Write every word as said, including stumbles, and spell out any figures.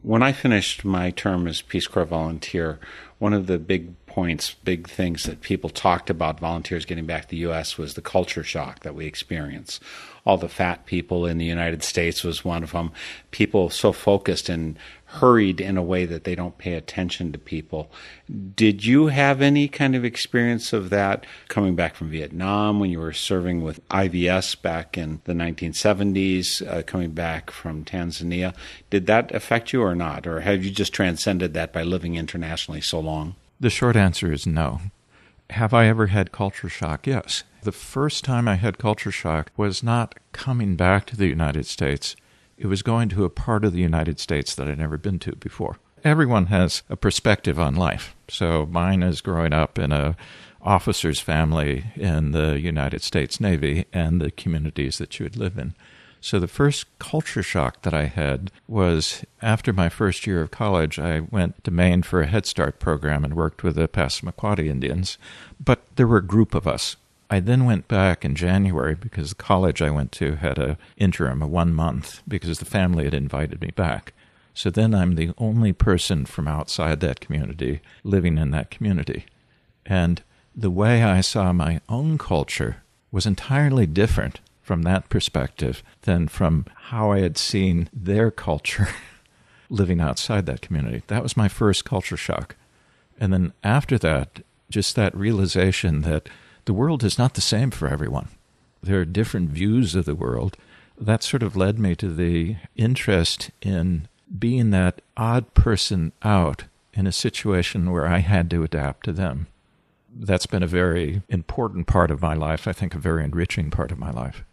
When I finished my term as Peace Corps volunteer, one of the big points, big things that people talked about volunteers getting back to the U S was the culture shock that we experience. All the fat people in the United States was one of them. People so focused and hurried in a way that they don't pay attention to people. Did you have any kind of experience of that coming back from Vietnam when you were serving with I V S back in the nineteen seventies, uh, coming back from Tanzania? Did that affect you or not? Or have you just transcended that by living internationally so long? The short answer is no. Have I ever had culture shock? Yes. The first time I had culture shock was not coming back to the United States. It was going to a part of the United States that I'd never been to before. Everyone has a perspective on life. So mine is growing up in a officer's family in the United States Navy and the communities that you would live in. So the first culture shock that I had was after my first year of college, I went to Maine for a Head Start program and worked with the Passamaquoddy Indians. But there were a group of us. I then went back in January because the college I went to had an interim, a one month, because the family had invited me back. So then I'm the only person from outside that community living in that community. And the way I saw my own culture was entirely different from that perspective than from how I had seen their culture living outside that community. That was my first culture shock. And then after that, just that realization that the world is not the same for everyone. There are different views of the world. That sort of led me to the interest in being that odd person out in a situation where I had to adapt to them. That's been a very important part of my life, I think a very enriching part of my life.